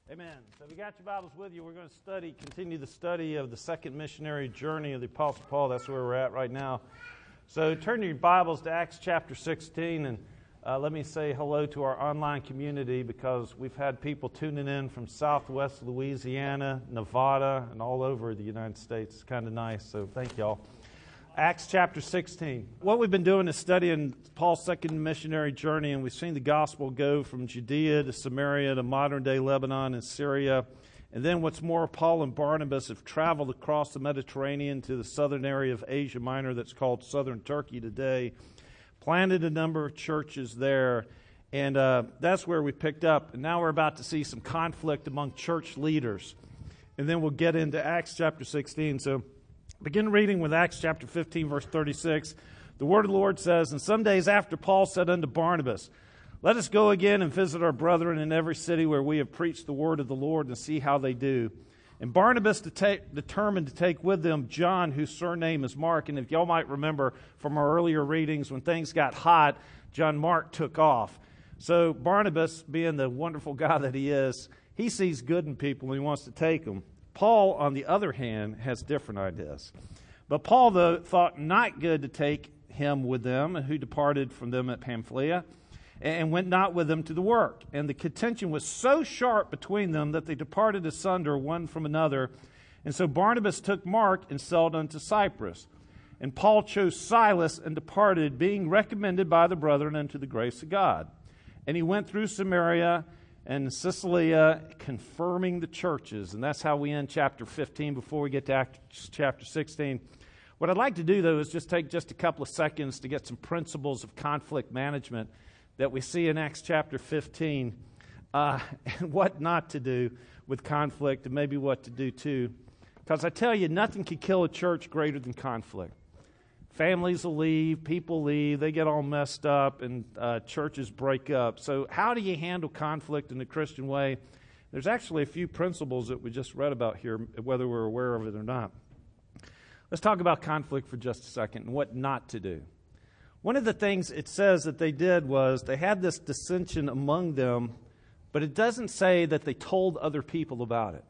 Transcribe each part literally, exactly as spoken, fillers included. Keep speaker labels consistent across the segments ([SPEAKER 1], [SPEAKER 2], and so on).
[SPEAKER 1] Amen. So if you got your Bibles with you, we're going to study, continue the study of the second missionary journey of the Apostle Paul. That's where we're at right now. So turn your Bibles to Acts chapter sixteen, and uh, let me say hello to our online community, because we've had people tuning in from southwest Louisiana, Nevada, and all over the United States. It's kind of nice, so thank y'all. Acts chapter sixteen. What we've been doing is studying Paul's second missionary journey, and we've seen the gospel go from Judea to Samaria to modern-day Lebanon and Syria. And then what's more, Paul and Barnabas have traveled across the Mediterranean to the southern area of Asia Minor that's called southern Turkey today, planted a number of churches there, and uh, that's where we picked up. And now we're about to see some conflict among church leaders. And then we'll get into Acts chapter sixteen. So begin reading with Acts chapter fifteen, verse thirty-six. The word of the Lord says, "And some days after Paul said unto Barnabas, Let us go again and visit our brethren in every city where we have preached the word of the Lord, and see how they do. And Barnabas to take, determined to take with them John, whose surname is Mark." And if y'all might remember from our earlier readings, when things got hot, John Mark took off. So Barnabas, being the wonderful guy that he is, he sees good in people and he wants to take them. Paul, on the other hand, has different ideas. But Paul, though, thought not good to take him with them, who departed from them at Pamphylia, and went not with them to the work. And the contention was so sharp between them that they departed asunder one from another. And so Barnabas took Mark and sailed unto Cyprus. And Paul chose Silas and departed, being recommended by the brethren unto the grace of God. And he went through Samaria and Cilicia, confirming the churches. And that's how we end chapter fifteen before we get to Acts chapter sixteen. What I'd like to do, though, is just take just a couple of seconds to get some principles of conflict management that we see in Acts chapter fifteen, uh, and what not to do with conflict, and maybe what to do too. Because I tell you, nothing can kill a church greater than conflict. Families will leave, people leave, they get all messed up, and uh, churches break up. So how do you handle conflict in the Christian way? There's actually a few principles that we just read about here, whether we're aware of it or not. Let's talk about conflict for just a second and what not to do. One of the things it says that they did was they had this dissension among them, but it doesn't say that they told other people about it.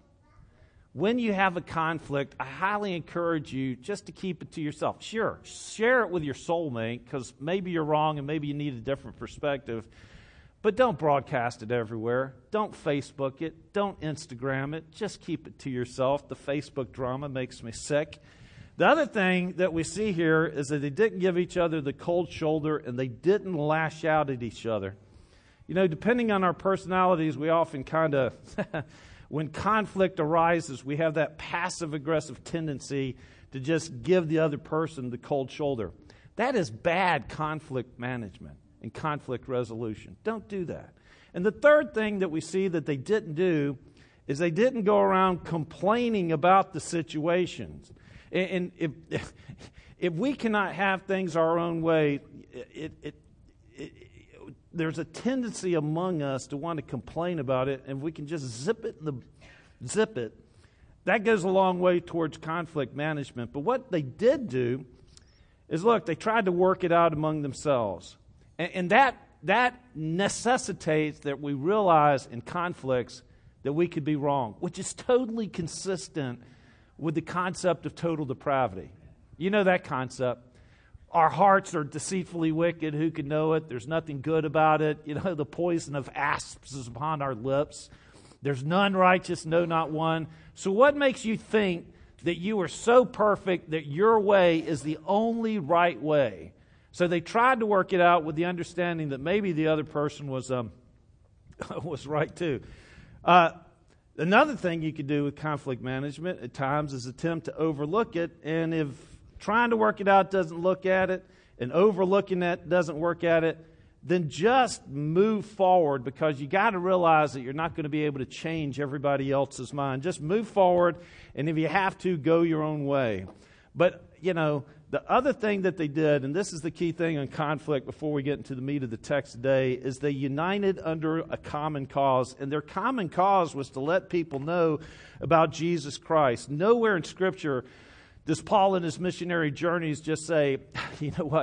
[SPEAKER 1] When you have a conflict, I highly encourage you just to keep it to yourself. Sure, share it with your soulmate, because maybe you're wrong and maybe you need a different perspective, but don't broadcast it everywhere. Don't Facebook it. Don't Instagram it. Just keep it to yourself. The Facebook drama makes me sick. The other thing that we see here is that they didn't give each other the cold shoulder, and they didn't lash out at each other. You know, depending on our personalities, we often kind of, when conflict arises, we have that passive-aggressive tendency to just give the other person the cold shoulder. That is bad conflict management and conflict resolution. Don't do that. And the third thing that we see that they didn't do is they didn't go around complaining about the situations. And if, if we cannot have things our own way, it, it, it, it, there's a tendency among us to want to complain about it, and if we can just zip it, the, zip it, that goes a long way towards conflict management. But what they did do is, look, they tried to work it out among themselves. And, and that, that necessitates that we realize in conflicts that we could be wrong, which is totally consistent with the concept of total depravity. You know that concept. Our hearts are deceitfully wicked. Who can know it? There's nothing good about it. You know, the poison of asps is upon our lips. There's none righteous, no, not one. So what makes you think that you are so perfect that your way is the only right way? So they tried to work it out with the understanding that maybe the other person was um, was right too. Uh, Another thing you could do with conflict management at times is attempt to overlook it. And if trying to work it out doesn't look at it, and overlooking it doesn't work at it, then just move forward, because you got to realize that you're not going to be able to change everybody else's mind. Just move forward, and if you have to, go your own way. But, you know, the other thing that they did, and this is the key thing on conflict before we get into the meat of the text today, is they united under a common cause. And their common cause was to let people know about Jesus Christ. Nowhere in Scripture does Paul in his missionary journeys just say, you know what,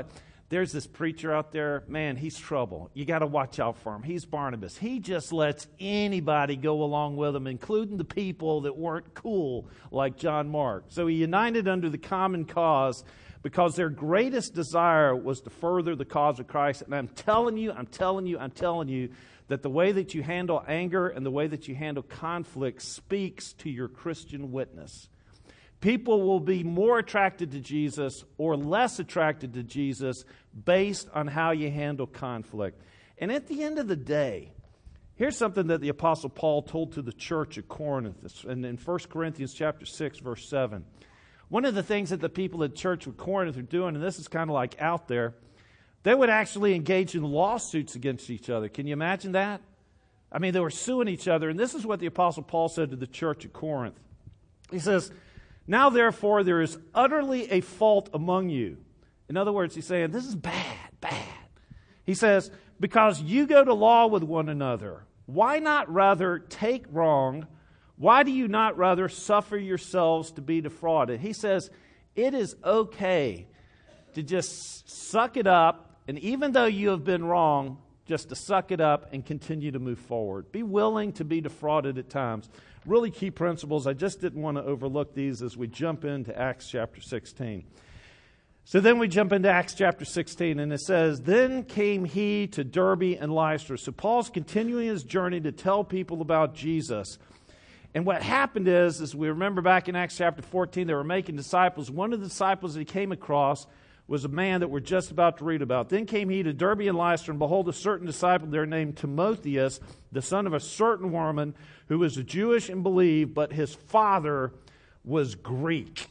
[SPEAKER 1] there's this preacher out there, man, he's trouble. You got to watch out for him. He's Barnabas. He just lets anybody go along with him, including the people that weren't cool like John Mark. So he united under the common cause because their greatest desire was to further the cause of Christ. And I'm telling you, I'm telling you, I'm telling you that the way that you handle anger and the way that you handle conflict speaks to your Christian witness. People will be more attracted to Jesus or less attracted to Jesus based on how you handle conflict. And at the end of the day, here's something that the Apostle Paul told to the church at Corinth, and in First Corinthians chapter six, verse seven. One of the things that the people at church at Corinth are doing, and this is kind of like out there, they would actually engage in lawsuits against each other. Can you imagine that? I mean, they were suing each other, and this is what the Apostle Paul said to the church at Corinth. He says, "Now, therefore, there is utterly a fault among you." In other words, he's saying, this is bad, bad. He says, "Because you go to law with one another, why not rather take wrong? Why do you not rather suffer yourselves to be defrauded?" He says, it is okay to just suck it up, and even though you have been wrong, just to suck it up and continue to move forward. Be willing to be defrauded at times. Really key principles. I just didn't want to overlook these as we jump into Acts chapter sixteen. So then we jump into Acts chapter sixteen, and it says, "Then came he to Derbe and Lystra." So Paul's continuing his journey to tell people about Jesus. And what happened is, as we remember back in Acts chapter fourteen, they were making disciples. One of the disciples that he came across was a man that we're just about to read about. "Then came he to Derbe and Lystra, and behold, a certain disciple there named Timotheus, the son of a certain woman, who was a Jewish and believed, but his father was Greek."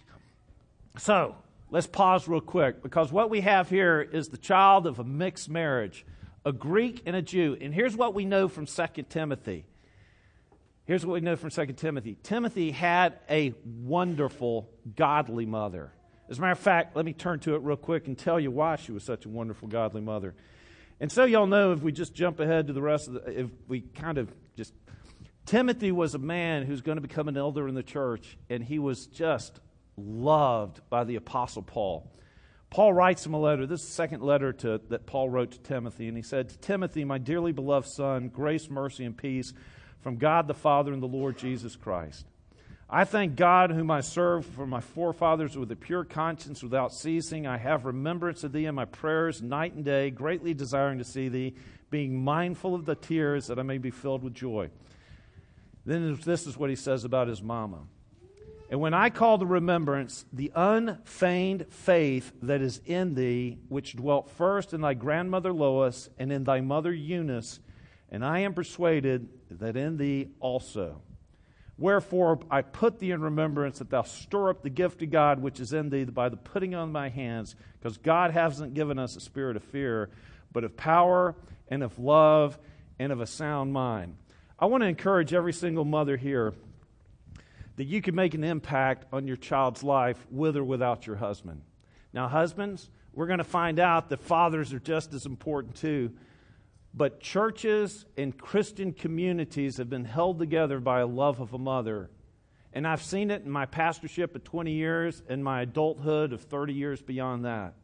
[SPEAKER 1] So, let's pause real quick, because what we have here is the child of a mixed marriage, a Greek and a Jew. And here's what we know from Second Timothy. Here's what we know from Second Timothy. Timothy had a wonderful, godly mother. As a matter of fact, let me turn to it real quick and tell you why she was such a wonderful, godly mother. And so y'all know, if we just jump ahead to the rest of the, if we kind of just, Timothy was a man who's going to become an elder in the church, and he was just loved by the Apostle Paul. Paul writes him a letter. This is the second letter to, that Paul wrote to Timothy, and he said, "To Timothy, my dearly beloved son, grace, mercy, and peace from God the Father and the Lord Jesus Christ. I thank God, whom I serve for my forefathers with a pure conscience without ceasing. I have remembrance of thee in my prayers night and day, greatly desiring to see thee, being mindful of the tears, that I may be filled with joy." Then this is what he says about his mama. "And when I call to remembrance the unfeigned faith that is in thee, which dwelt first in thy grandmother Lois and in thy mother Eunice, and I am persuaded that in thee also. Wherefore I put thee in remembrance that thou stir up the gift of God which is in thee by the putting on my hands, because God hasn't given us a spirit of fear, but of power and of love and of a sound mind." I want to encourage every single mother here that you can make an impact on your child's life with or without your husband. Now, husbands, we're going to find out that fathers are just as important too. But churches and Christian communities have been held together by a love of a mother. And I've seen it in my pastorship of twenty years and my adulthood of thirty years beyond that.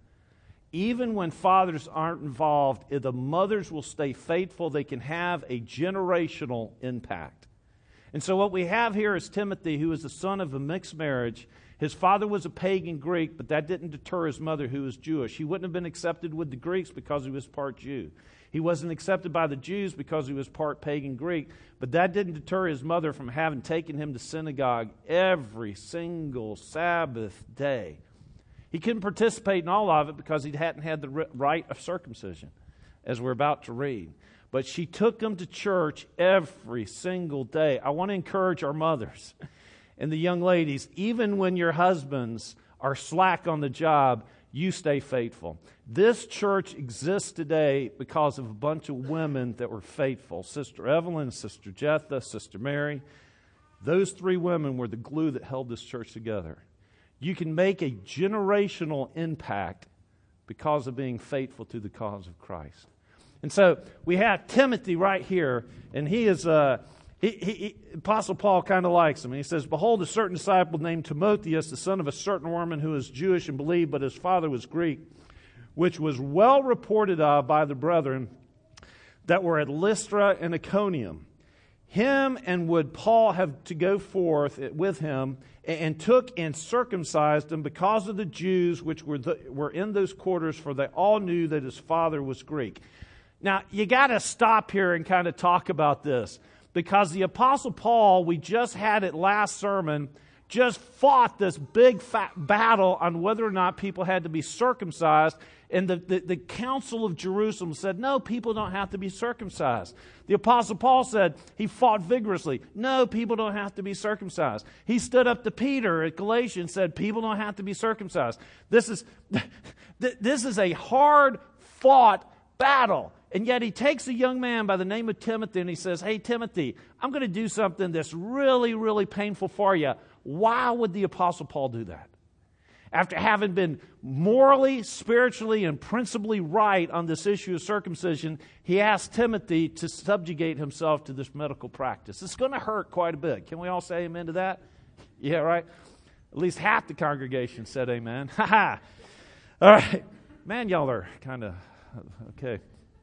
[SPEAKER 1] Even when fathers aren't involved, if the mothers will stay faithful, they can have a generational impact. And so what we have here is Timothy, who is the son of a mixed marriage. His father was a pagan Greek, but that didn't deter his mother, who was Jewish. He wouldn't have been accepted with the Greeks because he was part Jew. He wasn't accepted by the Jews because he was part pagan Greek, but that didn't deter his mother from having taken him to synagogue every single Sabbath day. He couldn't participate in all of it because he hadn't had the rite of circumcision, as we're about to read. But she took him to church every single day. I want to encourage our mothers and the young ladies, even when your husbands are slack on the job, you stay faithful. This church exists today because of a bunch of women that were faithful. Sister Evelyn, Sister Jetha, Sister Mary. Those three women were the glue that held this church together. You can make a generational impact because of being faithful to the cause of Christ. And so we have Timothy right here, and he is uh, he, he, he, Apostle Paul kind of likes him. And he says, "Behold, a certain disciple named Timotheus, the son of a certain woman who is Jewish and believed, but his father was Greek. which was well reported of by the brethren that were at Lystra and Iconium. Him and would Paul have to go forth with him, and took and circumcised him because of the Jews which were the, were in those quarters, for they all knew that his father was Greek. Now, you got to stop here and kind of talk about this, because the Apostle Paul, we just had it last sermon, just fought this big fat battle on whether or not people had to be circumcised. And the, the, the Council of Jerusalem said, no, people don't have to be circumcised. The Apostle Paul said, he fought vigorously. No, people don't have to be circumcised. He stood up to Peter at Galatians and said, people don't have to be circumcised. This is, this is a hard-fought battle. And yet he takes a young man by the name of Timothy and he says, hey, Timothy, I'm going to do something that's really, really painful for you. Why would the Apostle Paul do that? After having been morally, spiritually, and principally right on this issue of circumcision, he asked Timothy to subjugate himself to this medical practice. It's going to hurt quite a bit. Can we all say amen to that? Yeah, right? At least half the congregation said amen. Ha ha. All right. Man, y'all are kind of, okay.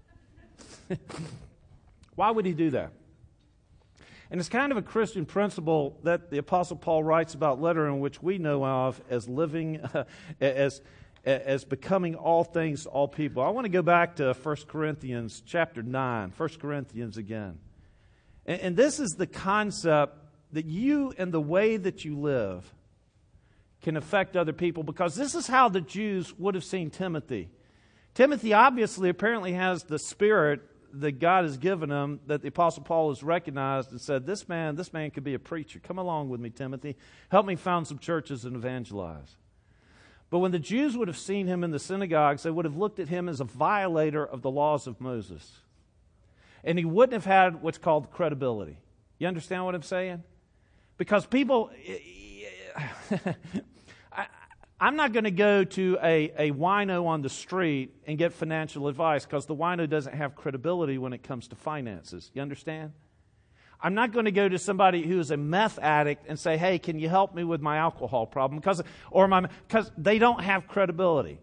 [SPEAKER 1] Why would he do that? And it's kind of a Christian principle that the Apostle Paul writes about later, in which we know of as living, uh, as, as becoming all things to all people. I want to go back to First Corinthians chapter nine, First Corinthians again. And, and this is the concept that you and the way that you live can affect other people, because this is how the Jews would have seen Timothy. Timothy obviously apparently has the spirit that God has given him, that the Apostle Paul has recognized and said, this man, this man could be a preacher. Come along with me, Timothy. Help me found some churches and evangelize. But when the Jews would have seen him in the synagogues, they would have looked at him as a violator of the laws of Moses. And he wouldn't have had what's called credibility. You understand what I'm saying? Because people... I, I'm not going to go to a, a wino on the street and get financial advice, because the wino doesn't have credibility when it comes to finances. You understand? I'm not going to go to somebody who is a meth addict and say, hey, can you help me with my alcohol problem? Because, or my, because they don't have credibility.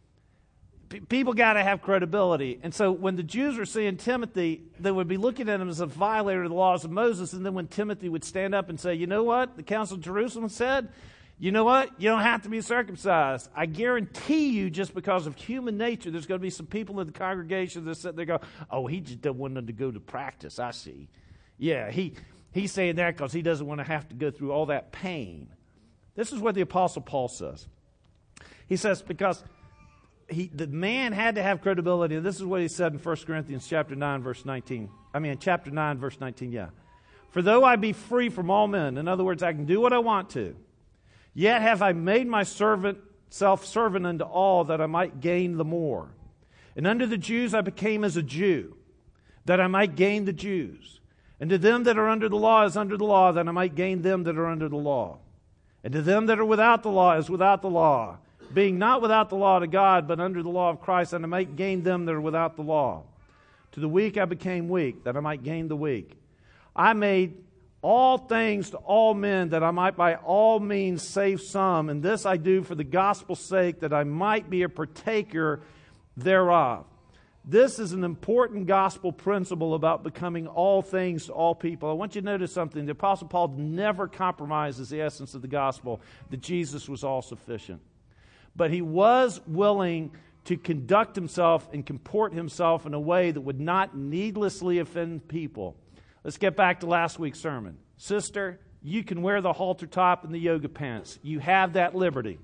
[SPEAKER 1] P- people got to have credibility. And so when the Jews were seeing Timothy, they would be looking at him as a violator of the laws of Moses. And then when Timothy would stand up and say, you know what? The Council of Jerusalem said, you know what? You don't have to be circumcised. I guarantee you, just because of human nature, there's going to be some people in the congregation that sit there go, oh, he just doesn't want them to go to practice. I see. Yeah, he he's saying that because he doesn't want to have to go through all that pain. This is what the Apostle Paul says. He says, because he the man had to have credibility. And this is what he said in First Corinthians chapter nine, verse nineteen. I mean, chapter nine, verse nineteen, yeah. For though I be free from all men, in other words, I can do what I want to, yet have I made my servant self-servant unto all, that I might gain the more. And unto the Jews I became as a Jew, that I might gain the Jews. And to them that are under the law as under the law, that I might gain them that are under the law. And to them that are without the law as without the law, being not without the law to God, but under the law of Christ, that I might gain them that are without the law. To the weak I became weak, that I might gain the weak. I made all things to all men, that I might by all means save some. And this I do for the gospel's sake, that I might be a partaker thereof. This is an important gospel principle about becoming all things to all people. I want you to notice something. The Apostle Paul never compromises the essence of the gospel, that Jesus was all sufficient. But he was willing to conduct himself and comport himself in a way that would not needlessly offend people. Let's get back to last week's sermon. Sister, you can wear the halter top and the yoga pants. You have that liberty.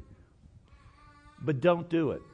[SPEAKER 1] But don't do it.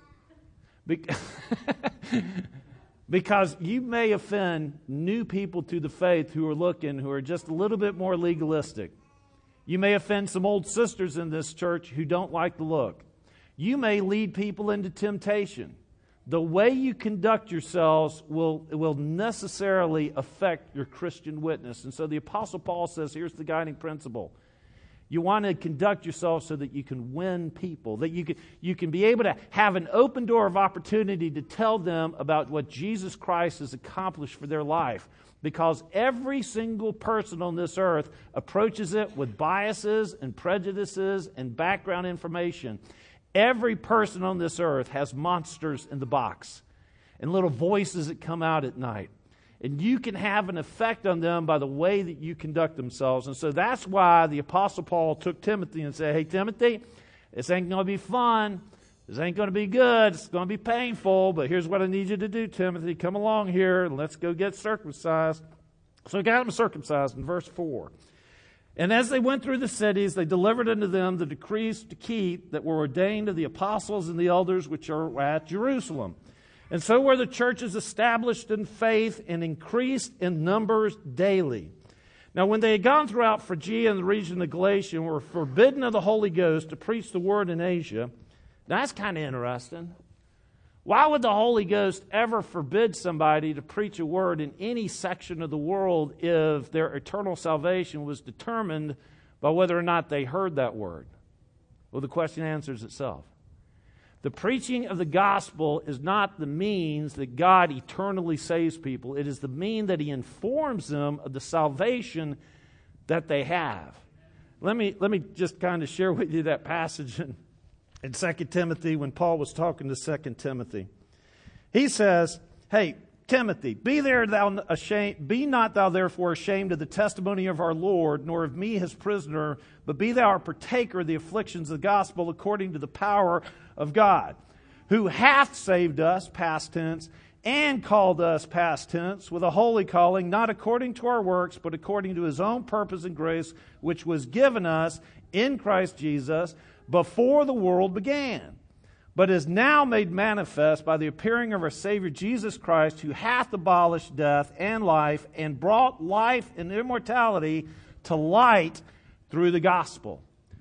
[SPEAKER 1] Because you may offend new people to the faith who are looking, who are just a little bit more legalistic. You may offend some old sisters in this church who don't like the look. You may lead people into temptation. The way you conduct yourselves will, will necessarily affect your Christian witness. And so the Apostle Paul says, here's the guiding principle. You want to conduct yourself so that you can win people, that you can, you can be able to have an open door of opportunity to tell them about what Jesus Christ has accomplished for their life. Because every single person on this earth approaches it with biases and prejudices and background information. Every person on this earth has monsters in the box and little voices that come out at night. And you can have an effect on them by the way that you conduct themselves. And so that's why the Apostle Paul took Timothy and said, hey, Timothy, this ain't going to be fun. This ain't going to be good. It's going to be painful. But here's what I need you to do, Timothy. Come along here and let's go get circumcised. So he got him circumcised in verse four. And as they went through the cities, they delivered unto them the decrees to keep that were ordained of the apostles and the elders which are at Jerusalem. And so were the churches established in faith and increased in numbers daily. Now when they had gone throughout Phrygia and the region of Galatia and were forbidden of the Holy Ghost to preach the word in Asia. Now that's kind of interesting. Why would the Holy Ghost ever forbid somebody to preach a word in any section of the world if their eternal salvation was determined by whether or not they heard that word? Well, the question answers itself. The preaching of the gospel is not the means that God eternally saves people. It is the mean that He informs them of the salvation that they have. Let me, let me just kind of share with you that passage in, in Second Timothy when Paul was talking to Second Timothy. He says, hey, Timothy, be there thou ashamed, be not thou therefore ashamed of the testimony of our Lord, nor of me his prisoner, but be thou a partaker of the afflictions of the gospel according to the power of God, who hath saved us, past tense, and called us, past tense, with a holy calling, not according to our works, but according to His own purpose and grace, which was given us in Christ Jesus before the world began, but is now made manifest by the appearing of our Savior Jesus Christ, who hath abolished death and life, and brought life and immortality to light through the gospel.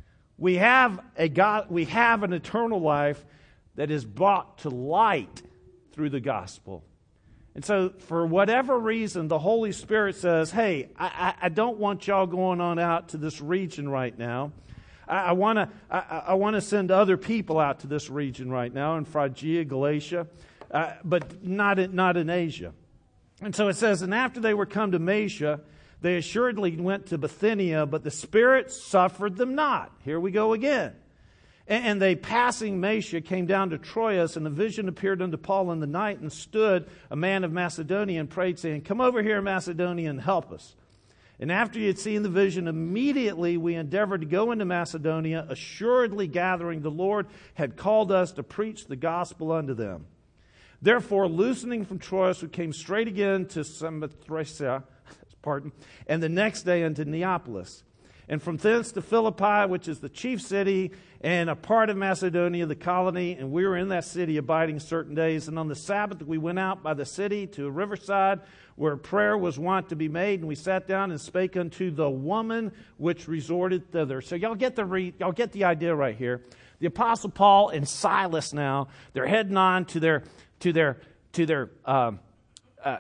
[SPEAKER 1] We have a God, we have an eternal life that is brought to light through the gospel. And so for whatever reason, the Holy Spirit says, hey, I, I don't want y'all going on out to this region right now. I, I want to I, I want to send other people out to this region right now in Phrygia, Galatia, uh, but not in, not in Asia. And so it says, and after they were come to Mysia, they assuredly went to Bithynia, but the Spirit suffered them not. Here we go again. And, and they, passing Mysia, came down to Troas, and a vision appeared unto Paul in the night, and stood a man of Macedonia and prayed, saying, come over here, Macedonia, and help us. And after he had seen the vision, immediately we endeavored to go into Macedonia, assuredly gathering the Lord had called us to preach the gospel unto them. Therefore, loosening from Troas, we came straight again to Samothracia, pardon, and the next day unto Neapolis. And from thence to Philippi, which is the chief city, and a part of Macedonia, the colony, and we were in that city abiding certain days. And on the Sabbath we went out by the city to a riverside, where prayer was wont to be made, and we sat down and spake unto the woman which resorted thither. So y'all get the re- y'all get the idea right here. The Apostle Paul and Silas now, they're heading on to their to their to their um, uh,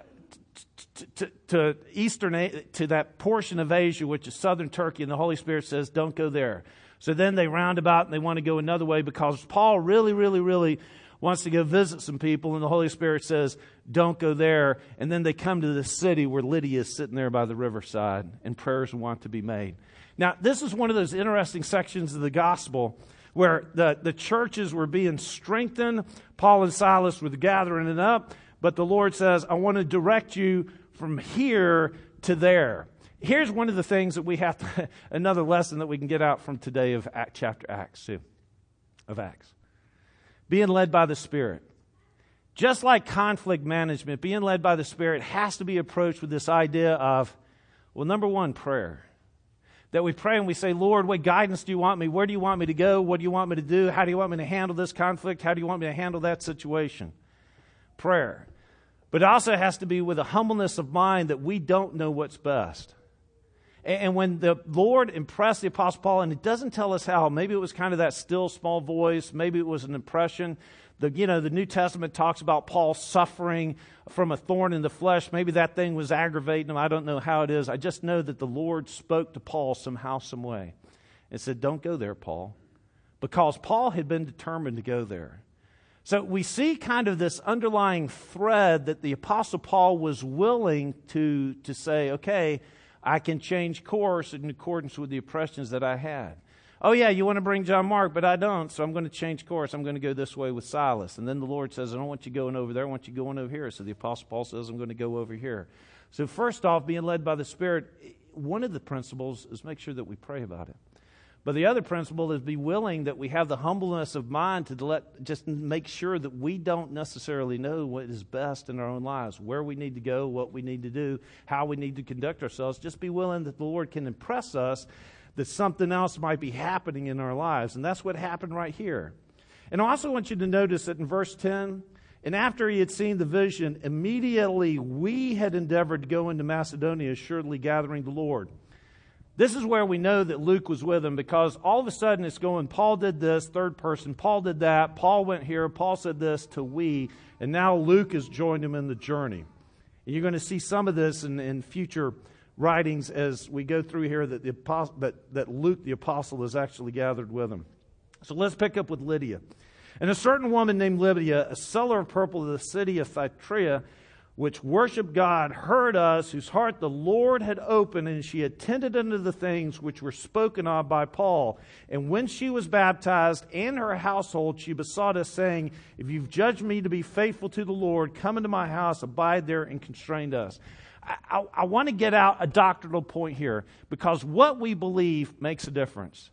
[SPEAKER 1] To, to, to eastern, to that portion of Asia, which is southern Turkey, and the Holy Spirit says, don't go there. So then they round about and they want to go another way because Paul really, really, really wants to go visit some people, and the Holy Spirit says, don't go there. And then they come to the city where Lydia is sitting there by the riverside, and prayers want to be made. Now, this is one of those interesting sections of the gospel where the, the churches were being strengthened. Paul and Silas were gathering it up, but the Lord says, I want to direct you from here to there. Here's one of the things that we have to, another lesson that we can get out from today of Act, chapter Acts two, of Acts. Being led by the Spirit. Just like conflict management, being led by the Spirit has to be approached with this idea of, well, number one, prayer. That we pray and we say, Lord, what guidance do you want me? Where do you want me to go? What do you want me to do? How do you want me to handle this conflict? How do you want me to handle that situation? Prayer. But it also has to be with a humbleness of mind that we don't know what's best. And when the Lord impressed the Apostle Paul, and it doesn't tell us how, maybe it was kind of that still small voice, maybe it was an impression. The, you know, the New Testament talks about Paul suffering from a thorn in the flesh. Maybe that thing was aggravating him. I don't know how it is. I just know that the Lord spoke to Paul somehow, some way, and said, don't go there, Paul. Because Paul had been determined to go there. So we see kind of this underlying thread that the Apostle Paul was willing to, to say, okay, I can change course in accordance with the impressions that I had. Oh, yeah, you want to bring John Mark, but I don't, so I'm going to change course. I'm going to go this way with Silas. And then the Lord says, I don't want you going over there. I want you going over here. So the Apostle Paul says, I'm going to go over here. So first off, being led by the Spirit, one of the principles is make sure that we pray about it. But the other principle is be willing that we have the humbleness of mind to let just make sure that we don't necessarily know what is best in our own lives, where we need to go, what we need to do, how we need to conduct ourselves. Just be willing that the Lord can impress us that something else might be happening in our lives. And that's what happened right here. And I also want you to notice that in verse ten, and after he had seen the vision, immediately we had endeavored to go into Macedonia, assuredly gathering the Lord. This is where we know that Luke was with him, because all of a sudden it's going, Paul did this, third person, Paul did that, Paul went here, Paul said this to we, and now Luke has joined him in the journey. And you're going to see some of this in, in future writings as we go through here that, the apostle, that, that Luke the apostle is actually gathered with him. So let's pick up with Lydia. And a certain woman named Lydia, a seller of purple of the city of Thyatira, which worshiped God, heard us, whose heart the Lord had opened, and she attended unto the things which were spoken of by Paul. And when she was baptized and her household, she besought us, saying, if you've judged me to be faithful to the Lord, come into my house, abide there, and constrain us. I, I, I want to get out a doctrinal point here, because what we believe makes a difference.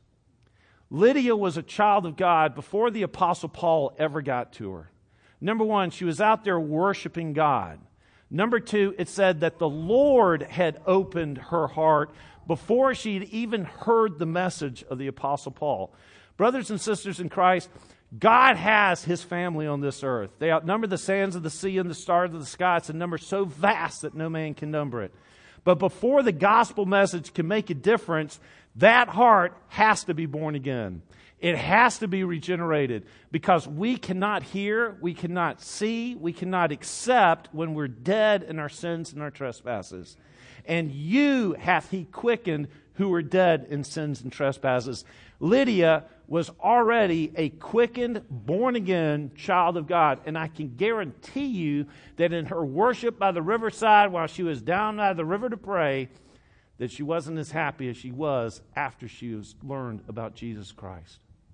[SPEAKER 1] Lydia was a child of God before the Apostle Paul ever got to her. Number one, she was out there worshiping God. Number two, it said that the Lord had opened her heart before she'd even heard the message of the Apostle Paul. Brothers and sisters in Christ, God has His family on this earth. They outnumber the sands of the sea and the stars of the sky. It's a number so vast that no man can number it. But before the gospel message can make a difference, that heart has to be born again. It has to be regenerated, because we cannot hear, we cannot see, we cannot accept when we're dead in our sins and our trespasses. And you hath He quickened who were dead in sins and trespasses. Lydia was already a quickened, born-again child of God. And I can guarantee you that in her worship by the riverside while she was down by the river to pray, that she wasn't as happy as she was after she was learned about Jesus Christ.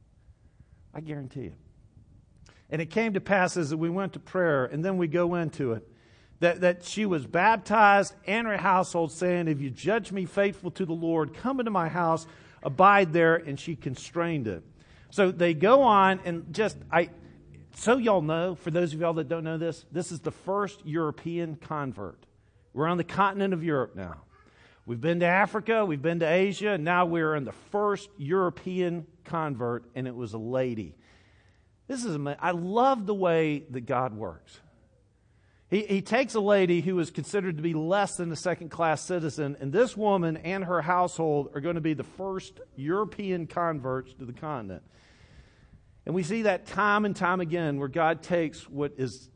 [SPEAKER 1] I guarantee it. And it came to pass as we went to prayer, and then we go into it, that, that she was baptized and her household, saying, if you judge me faithful to the Lord, come into my house, abide there, and she constrained it. So they go on, and just, I, so y'all know, for those of y'all that don't know this, this is the first European convert. We're on the continent of Europe now. We've been to Africa, we've been to Asia, and now we're in the first European convert, and it was a lady. This is amazing. I love the way that God works. He, he takes a lady who is considered to be less than a second-class citizen, and this woman and her household are going to be the first European converts to the continent. And we see that time and time again where God takes what is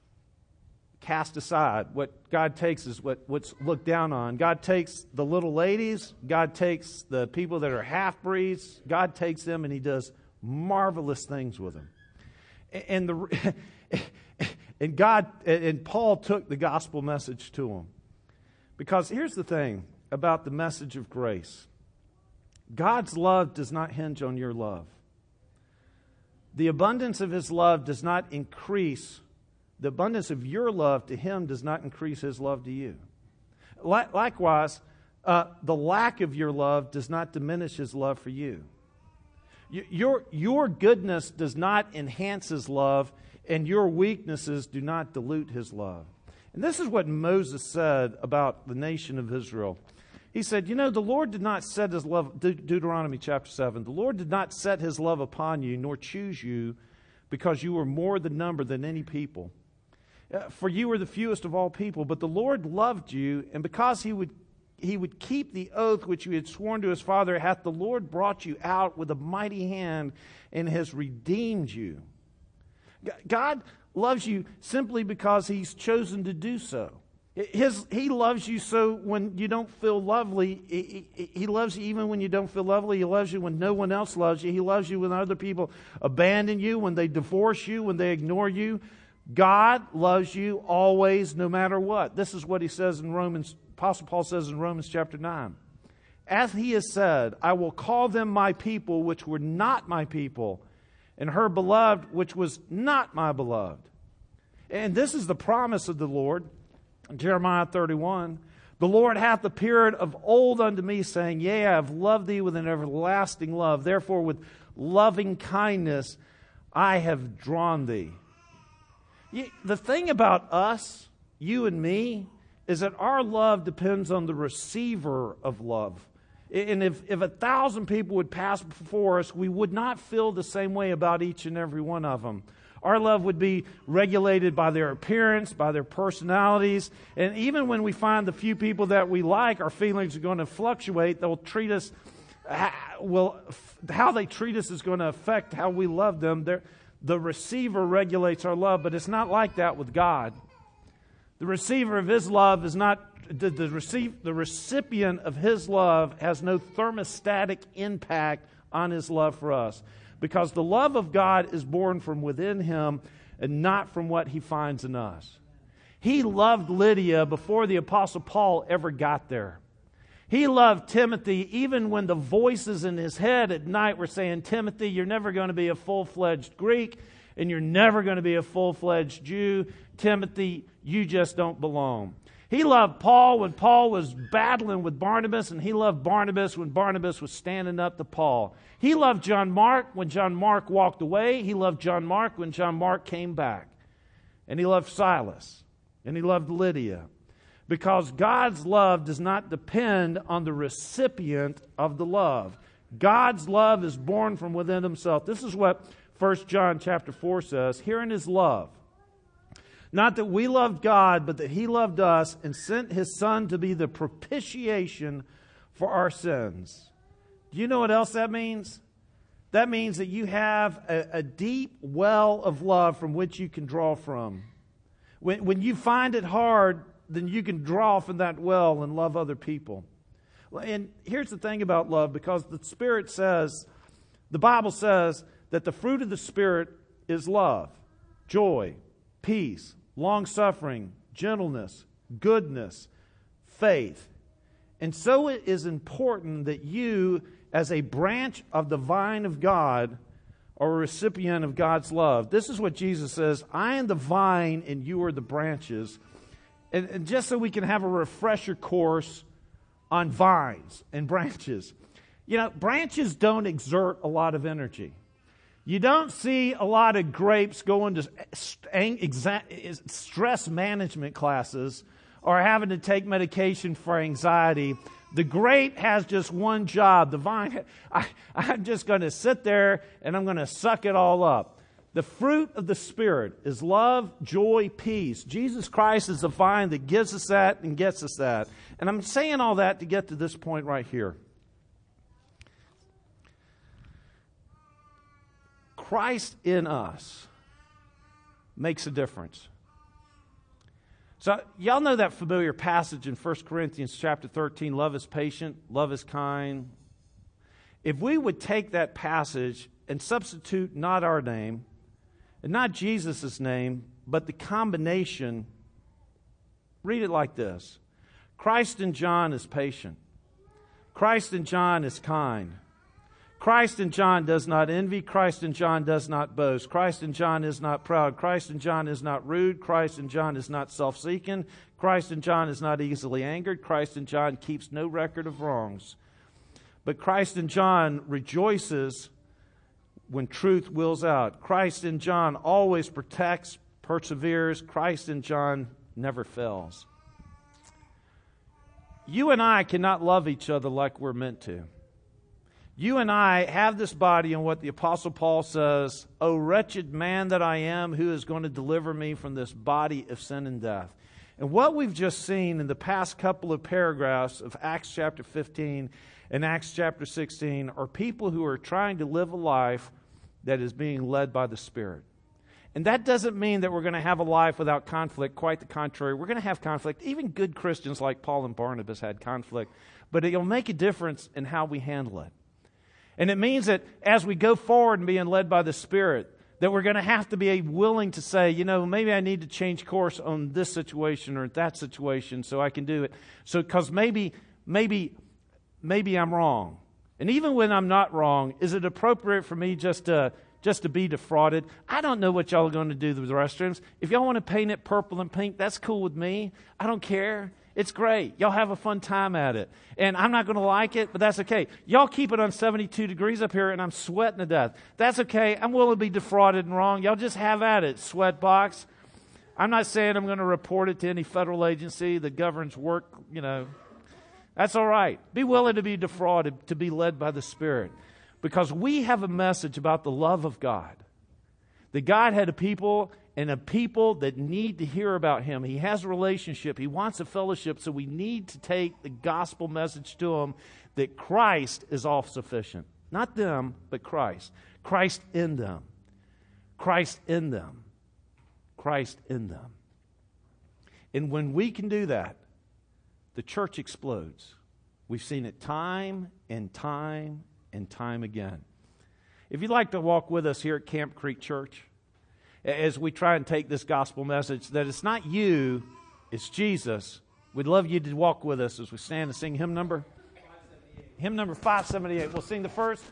[SPEAKER 1] cast aside. What God takes is what, what's looked down on. God takes the little ladies. God takes the people that are half-breeds. God takes them and He does marvelous things with them. And the and God and Paul took the gospel message to them. Because here's the thing about the message of grace. God's love does not hinge on your love. The abundance of His love does not increase. The abundance of your love to Him does not increase His love to you. Likewise, uh, the lack of your love does not diminish His love for you. Your, your goodness does not enhance His love, and your weaknesses do not dilute His love. And this is what Moses said about the nation of Israel. He said, you know, the Lord did not set His love, De- Deuteronomy chapter seven, the Lord did not set His love upon you, nor choose you, because you were more than number than any people. For you were the fewest of all people, but the Lord loved you, and because He would He would keep the oath which He had sworn to His father, hath the Lord brought you out with a mighty hand and has redeemed you. God loves you simply because He's chosen to do so. His, he loves you so when you don't feel lovely. He, he loves you even when you don't feel lovely. He loves you when no one else loves you. He loves you when other people abandon you, when they divorce you, when they ignore you. God loves you always, no matter what. This is what He says in Romans, Apostle Paul says in Romans chapter nine. as he has said, I will call them my people, which were not my people, and her beloved, which was not my beloved. And this is the promise of the Lord. Jeremiah thirty-one. The Lord hath appeared of old unto me, saying, Yea, I have loved thee with an everlasting love. Therefore, with loving kindness I have drawn thee. The thing about us, you and me, is that our love depends on the receiver of love. And if, if a thousand people would pass before us, we would not feel the same way about each and every one of them. Our love would be regulated by their appearance, by their personalities. And even when we find the few people that we like, our feelings are going to fluctuate. They'll treat us, well, how they treat us is going to affect how we love them. They're, the receiver regulates our love, but it's not like that with God. The receiver of His love is not, the, the, receive, the recipient of His love has no thermostatic impact on His love for us. Because the love of God is born from within Him and not from what He finds in us. He loved Lydia before the Apostle Paul ever got there. He loved Timothy even when the voices in his head at night were saying, Timothy, you're never going to be a full-fledged Greek and you're never going to be a full-fledged Jew. Timothy, you just don't belong. He loved Paul when Paul was battling with Barnabas, and he loved Barnabas when Barnabas was standing up to Paul. He loved John Mark when John Mark walked away. He loved John Mark when John Mark came back. And he loved Silas. And he loved Lydia. Because God's love does not depend on the recipient of the love. God's love is born from within Himself. This is what First John chapter four says. Herein is love. Not that we loved God, but that He loved us and sent His Son to be the propitiation for our sins. Do you know what else that means? That means that you have a, a deep well of love from which you can draw from. When, when you find it hard, then you can draw from that well and love other people. And here's the thing about love, because the Spirit says, the Bible says that the fruit of the Spirit is love, joy, peace, long-suffering, gentleness, goodness, faith. And so it is important that you, as a branch of the vine of God, are a recipient of God's love. This is what Jesus says, I am the vine and you are the branches. And, and just so we can have a refresher course on vines and branches. You know, branches don't exert a lot of energy. You don't see a lot of grapes going to stress management classes or having to take medication for anxiety. The grape has just one job. The vine, I, I'm just going to sit there and I'm going to suck it all up. The fruit of the Spirit is love, joy, peace. Jesus Christ is the vine that gives us that and gets us that. And I'm saying all that to get to this point right here. Christ in us makes a difference. So y'all know that familiar passage in First Corinthians chapter thirteen, love is patient, love is kind. If we would take that passage and substitute not our name, and not Jesus' name, but the combination, read it like this. Christ in John is patient. Christ in John is kind. Christ in John does not envy. Christ in John does not boast. Christ in John is not proud. Christ in John is not rude. Christ in John is not self-seeking. Christ in John is not easily angered. Christ in John keeps no record of wrongs. But Christ in John rejoices when truth wills out. Christ in John always protects, perseveres. Christ in John never fails. You and I cannot love each other like we're meant to. You and I have this body, and what the Apostle Paul says, O wretched man that I am, who is going to deliver me from this body of sin and death? And what we've just seen in the past couple of paragraphs of Acts chapter fifteen and Acts chapter sixteen are people who are trying to live a life that is being led by the Spirit. And that doesn't mean that we're going to have a life without conflict. Quite the contrary. We're going to have conflict. Even good Christians like Paul and Barnabas had conflict. But it'll make a difference in how we handle it. And it means that as we go forward and being led by the Spirit, that we're going to have to be willing to say, you know, maybe I need to change course on this situation or that situation so I can do it. So, because maybe, maybe maybe I'm wrong. And even when I'm not wrong, is it appropriate for me just to just to be defrauded? I don't know what y'all are going to do with the restrooms. If y'all want to paint it purple and pink, that's cool with me. I don't care. It's great. Y'all have a fun time at it. And I'm not going to like it, but that's okay. Y'all keep it on seventy-two degrees up here, and I'm sweating to death. That's okay. I'm willing to be defrauded and wrong. Y'all just have at it. Sweatbox. I'm not saying I'm going to report it to any federal agency that governs work, you know. That's all right. Be willing to be defrauded, to be led by the Spirit. Because we have a message about the love of God. That God had a people and a people that need to hear about Him. He has a relationship. He wants a fellowship. So we need to take the gospel message to them that Christ is all sufficient. Not them, but Christ. Christ in them. Christ in them. Christ in them. And when we can do that, the church explodes. We've seen it time and time and time again. If you'd like to walk with us here at Camp Creek Church, as we try and take this gospel message, that it's not you, it's Jesus, we'd love you to walk with us as we stand and sing hymn number. Hymn number five seventy-eight. We'll sing the first